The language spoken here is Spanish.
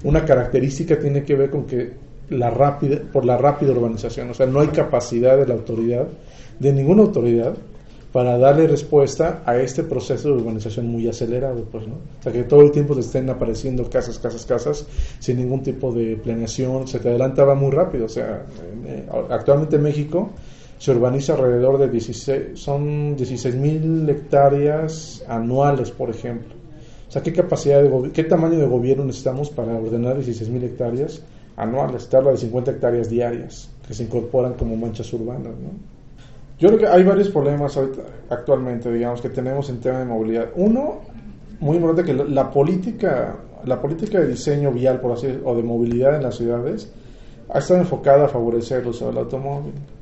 una característica tiene que ver con que por la rápida urbanización, o sea, no hay capacidad de la autoridad, de ninguna autoridad, para darle respuesta a este proceso de urbanización muy acelerado, pues, ¿no? O sea, que todo el tiempo te estén apareciendo casas, sin ningún tipo de planeación, se te adelantaba muy rápido, o sea, actualmente en México se urbaniza alrededor de 16,000 hectáreas anuales, por ejemplo. O sea, ¿qué tamaño de gobierno necesitamos para ordenar 16,000 hectáreas anuales? Te habla de 50 hectáreas diarias que se incorporan como manchas urbanas, ¿no? Yo creo que hay varios problemas actualmente, digamos, que tenemos en tema de movilidad. Uno, muy importante, que la política de diseño vial, por así decirlo, o de movilidad en las ciudades, ha estado enfocada a favorecer el uso del automóvil.